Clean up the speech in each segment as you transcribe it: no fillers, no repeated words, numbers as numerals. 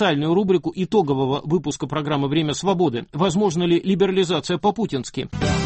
специальную рубрику итогового выпуска программы «Время свободы». Возможно ли либерализация по-путински?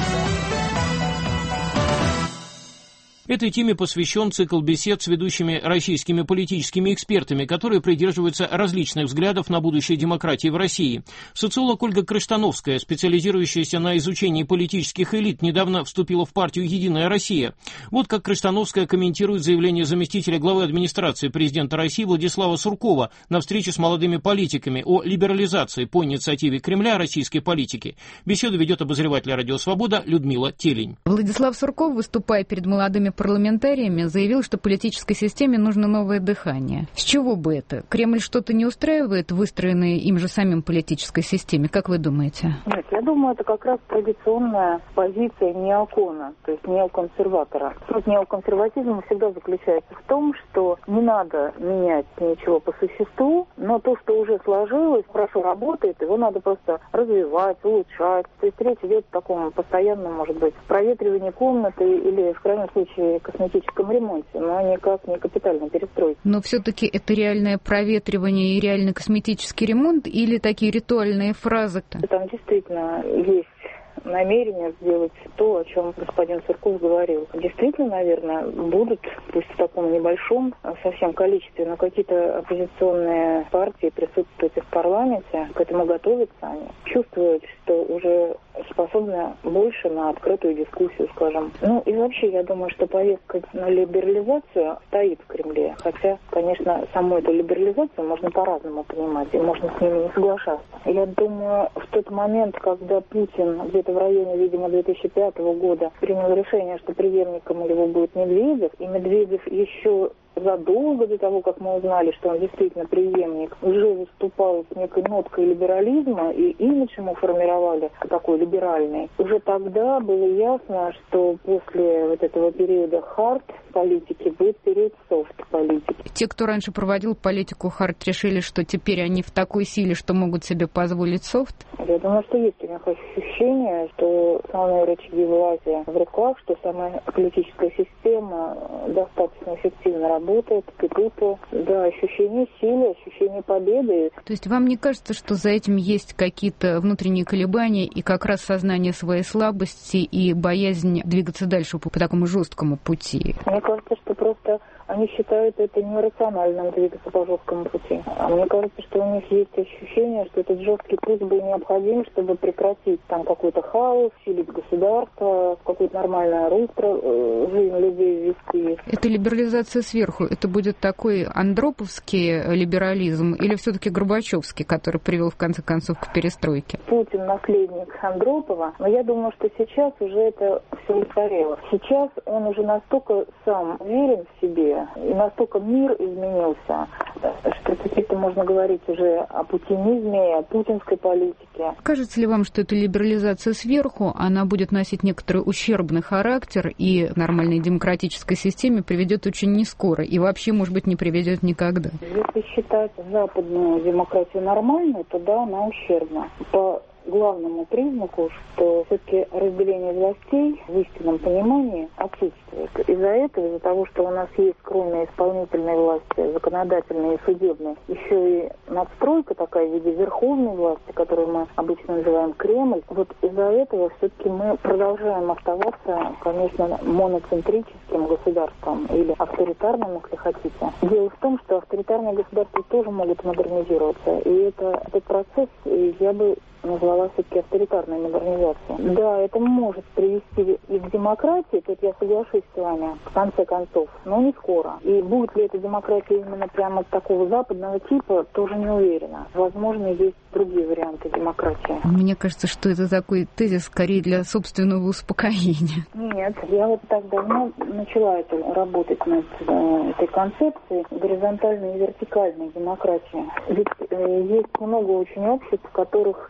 Этой теме посвящен цикл бесед с ведущими российскими политическими экспертами, которые придерживаются различных взглядов на будущее демократии в России. Социолог Ольга Крыштановская, специализирующаяся на изучении политических элит, недавно вступила в партию «Единая Россия». Вот как Крыштановская комментирует заявление заместителя главы администрации президента России Владислава Суркова на встрече с молодыми политиками о либерализации по инициативе Кремля российской политики. Беседу ведет обозреватель «Радио Свобода» Людмила Телень. Владислав Сурков, выступая перед молодыми парламентариями, заявил, что политической системе нужно новое дыхание. С чего бы это? Кремль что-то не устраивает в выстроенной им же самим политической системе? Как вы думаете? Нет, я думаю, это как раз традиционная позиция неокона, то есть неоконсерватора. Суть неоконсерватизма всегда заключается в том, что не надо менять ничего по существу, но то, что уже сложилось, хорошо работает, его надо просто развивать, улучшать. То есть речь идет о таком постоянном, может быть, проветривании комнаты или, в крайнем случае, косметическом ремонте, но никак не капитальной перестройке. Но все-таки это реальное проветривание и реальный косметический ремонт или такие ритуальные фразы? Там действительно есть намерение сделать то, о чем господин Сурков говорил. Действительно, наверное, будут, пусть в таком небольшом совсем количестве, но какие-то оппозиционные партии присутствуют и в парламенте, к этому готовятся они, чувствуют, что уже способны больше на открытую дискуссию, скажем. Ну и вообще, я думаю, что повестка на либерализацию стоит в Кремле. Хотя, конечно, саму эту либерализацию можно по-разному понимать, и можно с ними не соглашаться. Я думаю, в тот момент, когда Путин где-то в районе, видимо, 2005 года принял решение, что преемником его будет Медведев, и Медведев еще задолго до того, как мы узнали, что он действительно преемник, уже выступал с некой ноткой либерализма, и имидж ему формировали такой либеральный. Уже тогда было ясно, что после вот этого периода хард политики будет период софт политики. Те, кто раньше проводил политику хард, решили, что теперь они в такой силе, что могут себе позволить софт? Я думаю, что есть у них ощущение, что основные рычаги власти в руках, что сама политическая система достаточно эффективно работает, кипит. Да, ощущение силы, ощущение победы. То есть вам не кажется, что за этим есть какие-то внутренние колебания и как раз сознание своей слабости и боязнь двигаться дальше по такому жесткому пути? Мне кажется, что просто они считают это нерациональным двигаться по жесткому пути. А мне кажется, что у них есть ощущение, что этот жесткий путь был необходим, чтобы прекратить там какой-то хаос, усилить государство, в какое-то нормальное русло жизнь людей ввести. Это либерализация сверху. Это будет такой андроповский либерализм или все-таки Горбачевский, который привел в конце концов к перестройке? Путин наследник Андропова, но я думаю, что сейчас уже это все устарело. Сейчас он уже настолько сам уверен в себе, и настолько мир изменился, что теперь-то можно говорить уже о путинизме, о путинской политике. Кажется ли вам, что эта либерализация сверху, она будет носить некоторый ущербный характер и в нормальной демократической системе приведет очень нескоро и вообще, может быть, не приведет никогда? Если считать западную демократию нормальной, то да, она ущербна. По главному признаку, что все-таки разделение властей в истинном понимании отсутствует. Из-за того, что у нас есть, кроме исполнительной власти, законодательной и судебной, еще и надстройка такая в виде верховной власти, которую мы обычно называем Кремль, вот из-за этого все-таки мы продолжаем оставаться, конечно, моноцентрическим государством или авторитарным, если хотите. Дело в том, что авторитарные государства тоже могут модернизироваться, и этот процесс я бы назвала все-таки авторитарной модернизацией. Да, это может привести и к демократии, тут я соглашусь с вами, в конце концов, но не скоро. И будет ли эта демократия именно прямо такого западного типа, тоже не уверена. Возможно, есть другие варианты демократии. Мне кажется, что это такой тезис скорее для собственного успокоения. Нет, я вот так давно начала работать над этой концепцией горизонтальной и вертикальной демократии. Ведь есть много очень обществ, в которых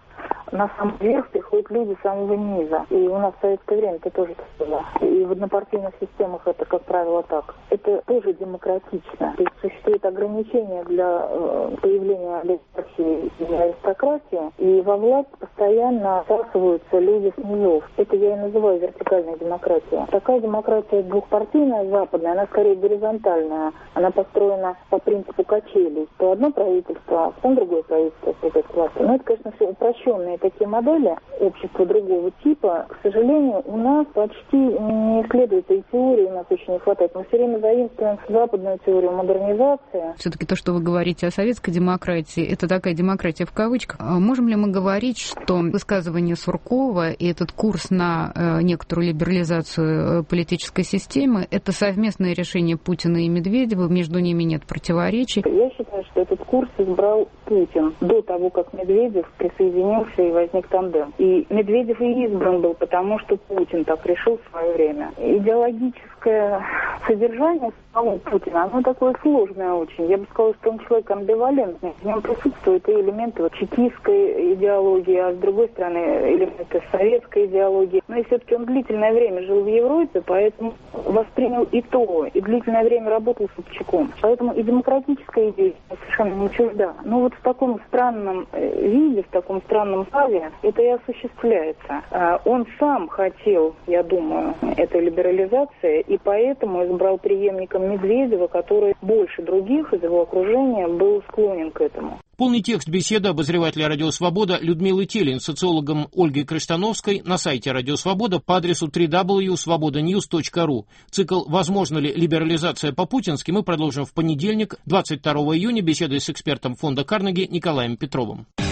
на самый верх приходят люди с самого низа. И у нас в советское время это тоже так было. И в однопартийных системах это, как правило, так. Это тоже демократично. То есть существует ограничение для появления олигархии и аристократии, и во власть постоянно всасываются люди с низов. Это я и называю вертикальной демократией. Такая демократия двухпартийная, западная, она скорее горизонтальная. Она построена по принципу качелей. То одно правительство, потом другое правительство придет к власти. Но это, конечно, все упрощенные такие модели общества другого типа. К сожалению, у нас почти не исследуется и теории, у нас очень не хватает. Мы все время заимствуем западную теорию модернизации. Все-таки то, что вы говорите о советской демократии, это такая демократия в кавычках. Можем ли мы говорить, что высказывание Суркова и этот курс на некоторую либерализацию политической системы — это совместное решение Путина и Медведева, между ними нет противоречий? Я считаю, что этот курс избрал Путин до того, как Медведев присоединился и возник тандем. И Медведев и избран был, потому что Путин так решил в свое время. Идеологическое содержание самого Путина, оно такое сложное очень. Я бы сказала, что он человек амбивалентный. В нем присутствуют и элементы чекистской идеологии, а с другой стороны элементы советской идеологии. Но и все-таки он длительное время жил в Европе, поэтому воспринял и то, и длительное время работал с Собчаком. Поэтому и демократическая идея совершенно не чужда. Но вот в таком странном виде, в таком странном праве это и осуществляется. Он сам хотел, я думаю, этой либерализации, и поэтому избрал преемником Медведева, который больше других из его окружения был склонен к этому. Полный текст беседы обозревателя «Радио Свобода» Людмилы Телин с социологом Ольгой Крыштановской на сайте «Радио Свобода» по адресу www.svobodanews.ru. Цикл «Возможно ли либерализация по-путински» мы продолжим в понедельник, 22 июня, беседой с экспертом фонда Карнеги Николаем Петровым.